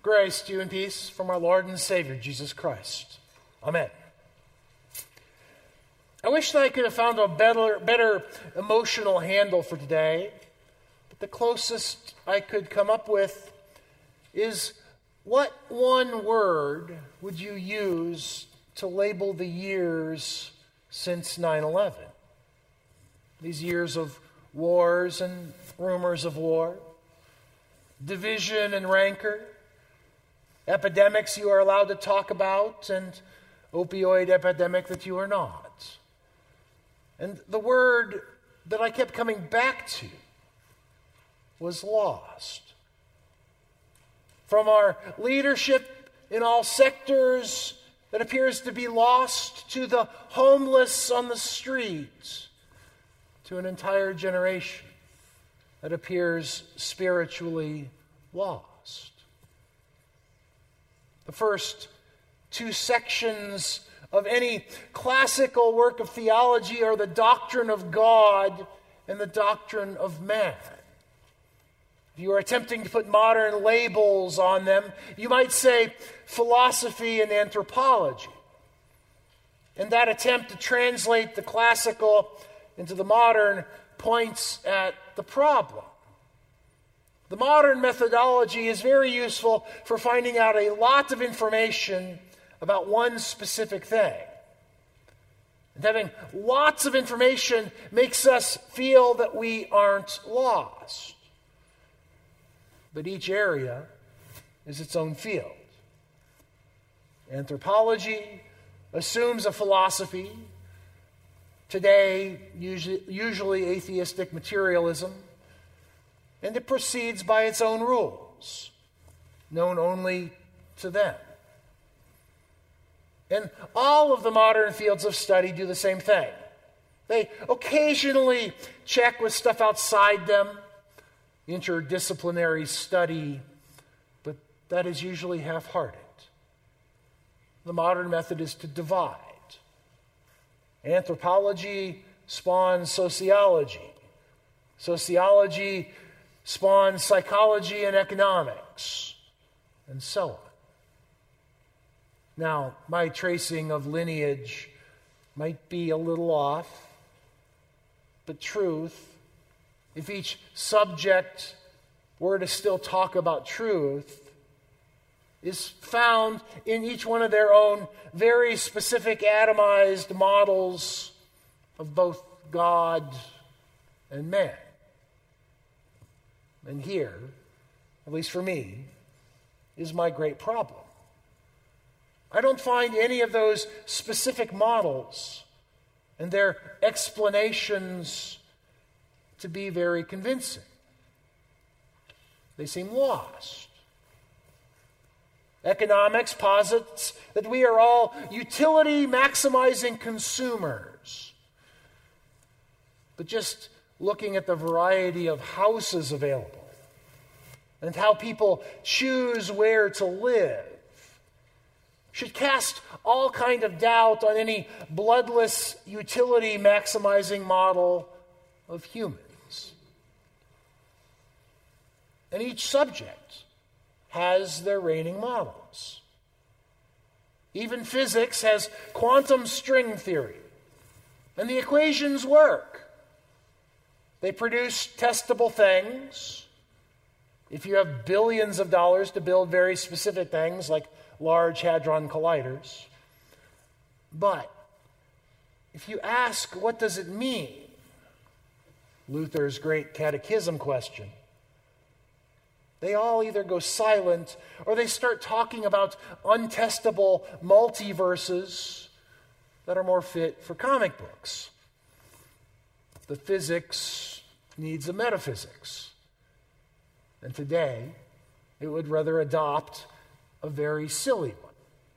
Grace to you and peace from our Lord and Savior, Jesus Christ. Amen. I wish that I could have found a better emotional handle for today, but the closest I could come up with is, what one word would you use to label the years since 9/11? These years of wars and rumors of war, division and rancor, epidemics you are allowed to talk about, and opioid epidemic that you are not. And the word that I kept coming back to was lost. From our leadership in all sectors that appears to be lost, to the homeless on the street, to an entire generation that appears spiritually lost. The first two sections of any classical work of theology are the doctrine of God and the doctrine of man. If you are attempting to put modern labels on them, you might say philosophy and anthropology. And that attempt to translate the classical into the modern points at the problem. The modern methodology is very useful for finding out a lot of information about one specific thing. And having lots of information makes us feel that we aren't lost. But each area is its own field. Anthropology assumes a philosophy, today usually atheistic materialism, and it proceeds by its own rules, known only to them. And all of the modern fields of study do the same thing. They occasionally check with stuff outside them, interdisciplinary study, but that is usually half-hearted. The modern method is to divide. Anthropology spawns sociology. Sociology spawns psychology and economics, and so on. Now, my tracing of lineage might be a little off, but truth, if each subject were to still talk about truth, is found in each one of their own very specific atomized models of both God and man. And here, at least for me, is my great problem. I don't find any of those specific models and their explanations to be very convincing. They seem lost. Economics posits that we are all utility-maximizing consumers. But just looking at the variety of houses available and how people choose where to live should cast all kind of doubt on any bloodless utility-maximizing model of humans. And each subject has their reigning models. Even physics has quantum string theory, and the equations work. They produce testable things. If you have billions of dollars to build very specific things like Large Hadron Colliders. But if you ask, what does it mean? Luther's great catechism question. They all either go silent or they start talking about untestable multiverses that are more fit for comic books. The physics needs a metaphysics. And today, it would rather adopt a very silly one.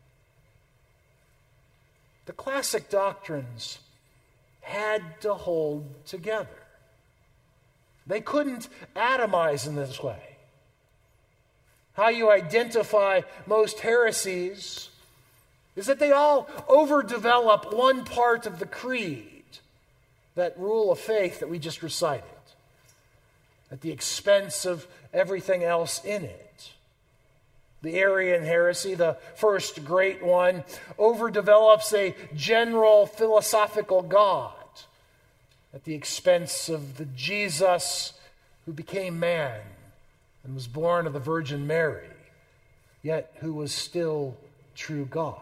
The classic doctrines had to hold together. They couldn't atomize in this way. How you identify most heresies is that they all overdevelop one part of the creed, that rule of faith that we just recited, at the expense of everything else in it. The Arian heresy, the first great one, overdevelops a general philosophical God at the expense of the Jesus who became man and was born of the Virgin Mary, yet who was still true God.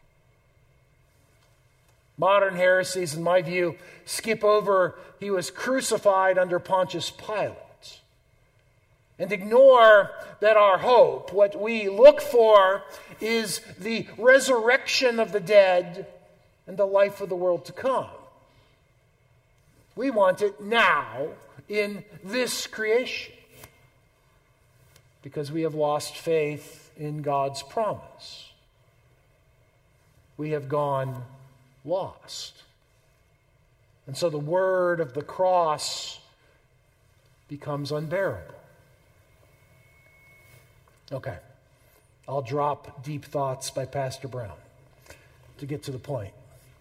Modern heresies, in my view, skip over he was crucified under Pontius Pilate and ignore that our hope, what we look for, is the resurrection of the dead and the life of the world to come. We want it now in this creation because we have lost faith in God's promise. We have gone lost. And so the word of the cross becomes unbearable. Okay, I'll drop Deep Thoughts by Pastor Brown to get to the point.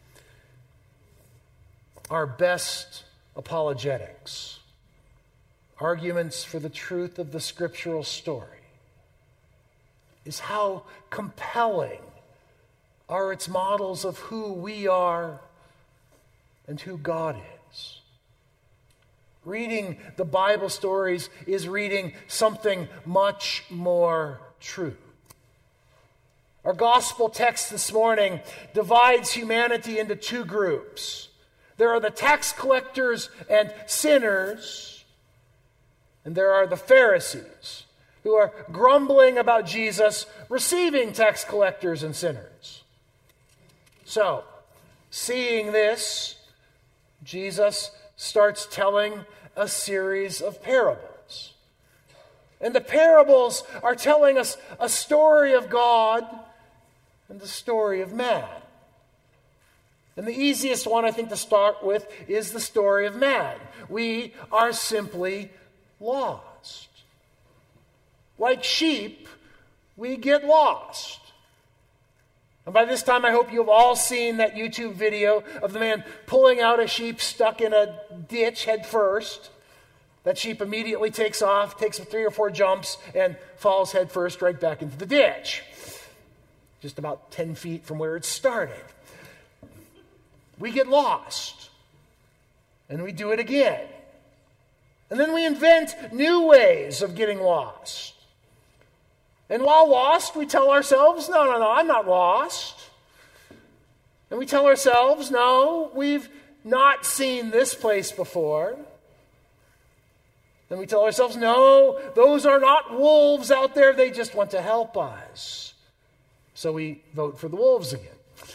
Our best apologetics, arguments for the truth of the scriptural story, is how compelling are its models of who we are and who God is. Reading the Bible stories is reading something much more true. Our gospel text this morning divides humanity into two groups. There are the tax collectors and sinners, and there are the Pharisees, who are grumbling about Jesus receiving tax collectors and sinners. So, seeing this, Jesus starts telling a series of parables. And the parables are telling us a story of God and the story of man. And the easiest one, I think, to start with is the story of man. We are simply lost. Like sheep, we get lost. And by this time, I hope you've all seen that YouTube video of the man pulling out a sheep stuck in a ditch head first. That sheep immediately takes off, takes 3 or 4 jumps, and falls head first right back into the ditch. Just about 10 feet from where it started. We get lost. And we do it again. And then we invent new ways of getting lost. And while lost, we tell ourselves, no, I'm not lost. And we tell ourselves, no, we've not seen this place before. And we tell ourselves, no, those are not wolves out there, they just want to help us. So we vote for the wolves again.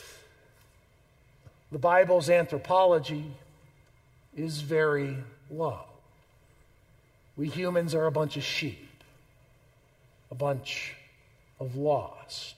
The Bible's anthropology is very low. We humans are a bunch of sheep. A bunch of lost.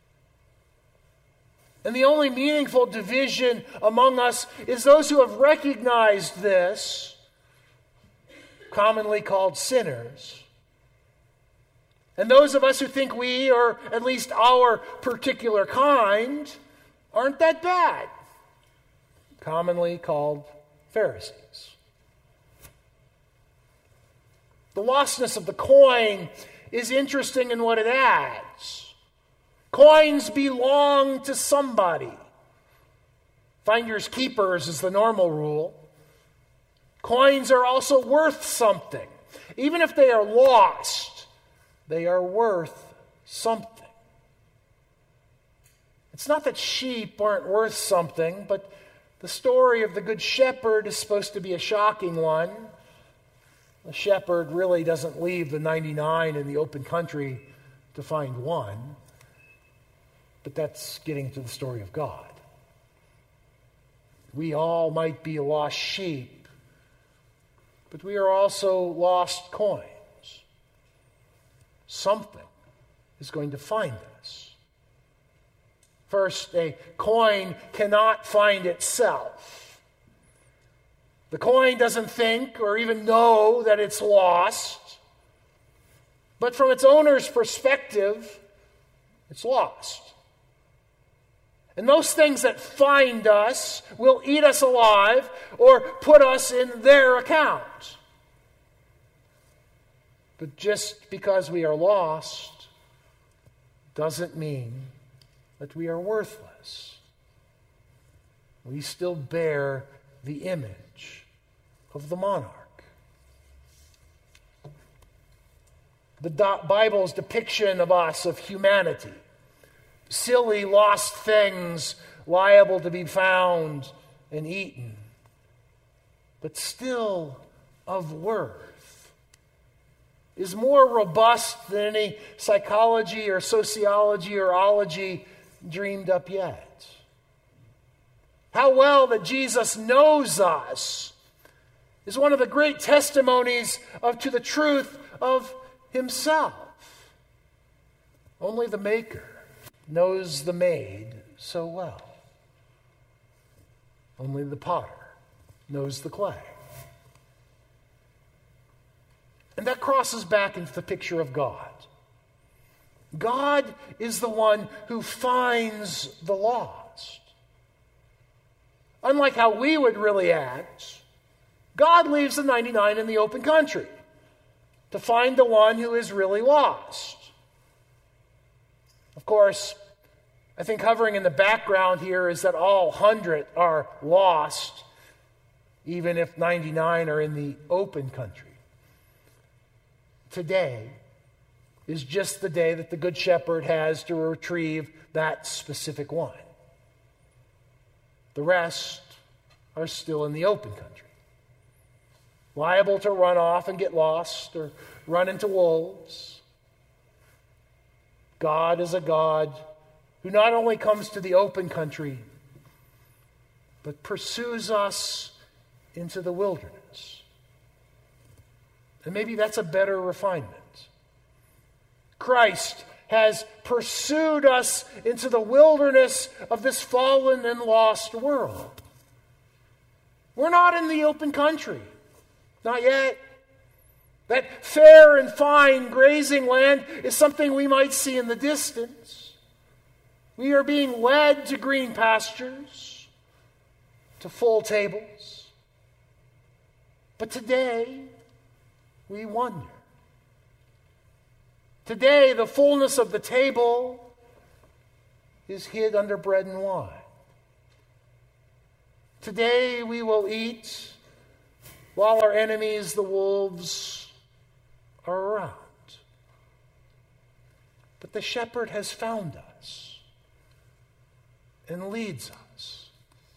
And the only meaningful division among us is those who have recognized this, commonly called sinners, and those of us who think we, or at least our particular kind, aren't that bad, commonly called Pharisees. The lostness of the coin is interesting in what it adds. Coins belong to somebody. Finders keepers is the normal rule. Coins are also worth something. Even if they are lost, they are worth something. It's not that sheep aren't worth something, but the story of the Good Shepherd is supposed to be a shocking one. The shepherd really doesn't leave the 99 in the open country to find one. But that's getting to the story of God. We all might be lost sheep, but we are also lost coins. Something is going to find us. First, a coin cannot find itself. The coin doesn't think or even know that it's lost. But from its owner's perspective, it's lost. And most things that find us will eat us alive or put us in their account. But just because we are lost doesn't mean that we are worthless. We still bear the image of the monarch. The Bible's depiction of us, of humanity, silly, lost things liable to be found and eaten, but still of worth, is more robust than any psychology or sociology or ology dreamed up yet. How well that Jesus knows us is one of the great testimonies to the truth of himself. Only the Maker knows the made so well. Only the potter knows the clay. And that crosses back into the picture of God. God is the one who finds the lost. Unlike how we would really act, God leaves the 99 in the open country to find the one who is really lost. Of course, I think hovering in the background here is that all 100 are lost, even if 99 are in the open country. Today is just the day that the Good Shepherd has to retrieve that specific one. The rest are still in the open country, liable to run off and get lost or run into wolves. God is a God who not only comes to the open country, but pursues us into the wilderness. And maybe that's a better refinement. Christ has pursued us into the wilderness of this fallen and lost world. We're not in the open country. Not yet. That fair and fine grazing land is something we might see in the distance. We are being led to green pastures, to full tables. But today, we wonder. Today, the fullness of the table is hid under bread and wine. Today, we will eat while our enemies, the wolves, are around. But the shepherd has found us and leads us.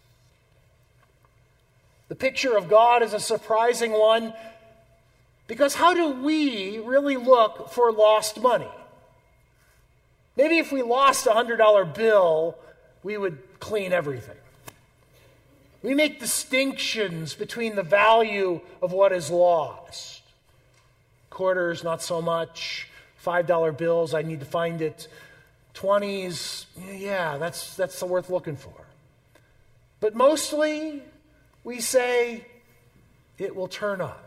The picture of God is a surprising one, because how do we really look for lost money? Maybe if we lost a $100 bill, we would clean everything. We make distinctions between the value of what is lost. Quarters, not so much. $5 bills, I need to find it. 20s, yeah, that's worth looking for. But mostly, we say, it will turn up.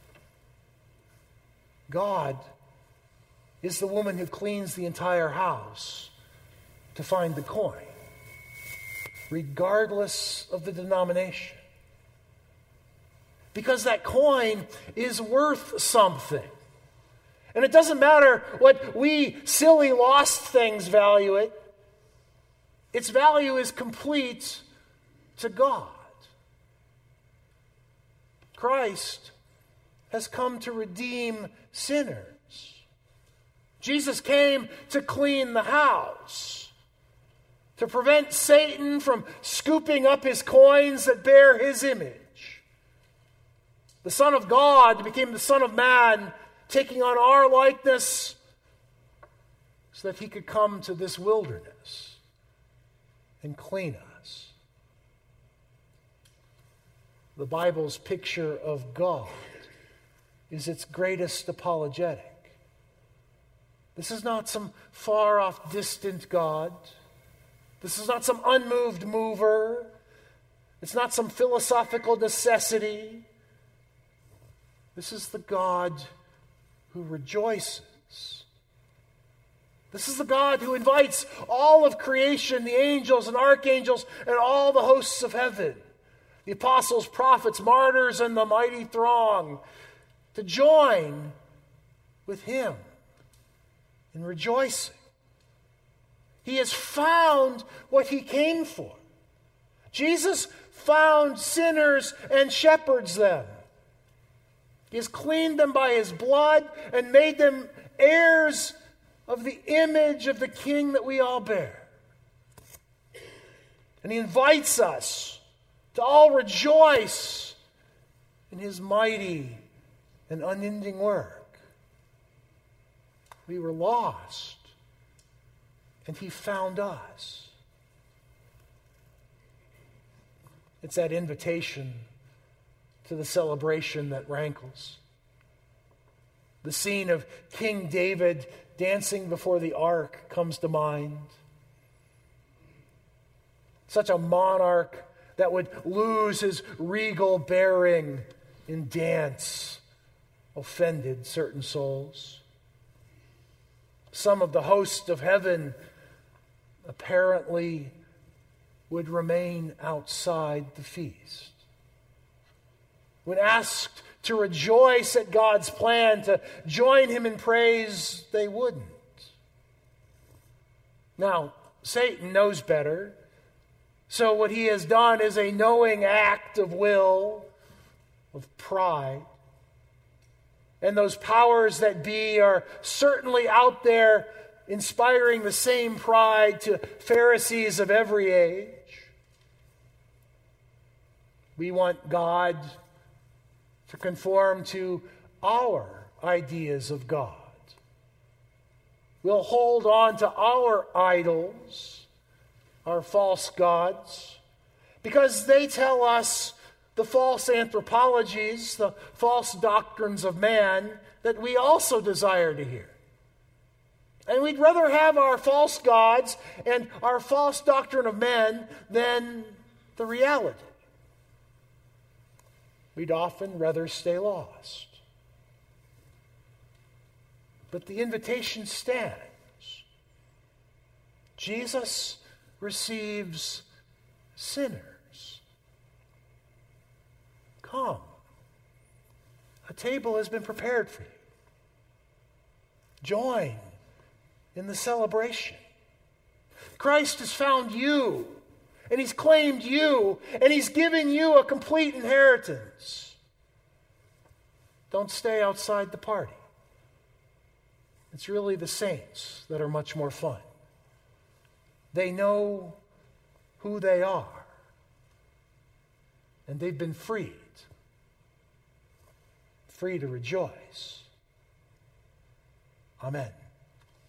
God is the woman who cleans the entire house to find the coin, regardless of the denomination. Because that coin is worth something. And it doesn't matter what we silly lost things value it. Its value is complete to God. Christ has come to redeem sinners. Jesus came to clean the house, to prevent Satan from scooping up his coins that bear his image. The Son of God became the Son of Man, taking on our likeness so that he could come to this wilderness and clean us. The Bible's picture of God is its greatest apologetic. This is not some far-off, distant God. This is not some unmoved mover. It's not some philosophical necessity. This is the God who rejoices. This is the God who invites all of creation, the angels and archangels, and all the hosts of heaven, the apostles, prophets, martyrs, and the mighty throng, to join with him in rejoicing He has found what he came for. Jesus found sinners and shepherds them. He has cleaned them by his blood and made them heirs of the image of the King that we all bear. And he invites us to all rejoice in his mighty and unending work. We were lost, and he found us. It's that invitation to the celebration that rankles. The scene of King David dancing before the ark comes to mind. Such a monarch that would lose his regal bearing in dance offended certain souls. Some of the host of heaven apparently would remain outside the feast. When asked to rejoice at God's plan, to join him in praise, they wouldn't. Now, Satan knows better. So what he has done is a knowing act of will, of pride. And those powers that be are certainly out there inspiring the same pride to Pharisees of every age. We want God to conform to our ideas of God. We'll hold on to our idols, our false gods, because they tell us the false anthropologies, the false doctrines of man that we also desire to hear. And we'd rather have our false gods and our false doctrine of men than the reality. We'd often rather stay lost. But the invitation stands. Jesus receives sinners. Come. A table has been prepared for you. Join in the celebration. Christ has found you, and he's claimed you, and he's given you a complete inheritance. Don't stay outside the party. It's really the saints that are much more fun. They know who they are, and they've been freed, free to rejoice. Amen.